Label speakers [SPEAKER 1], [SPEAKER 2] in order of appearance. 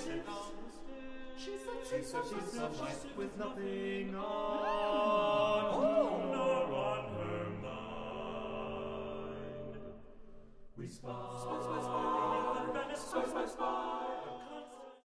[SPEAKER 1] She said she's a mice with nothing on her mind. We spy, spy, spy, spy, spy, spy, spy.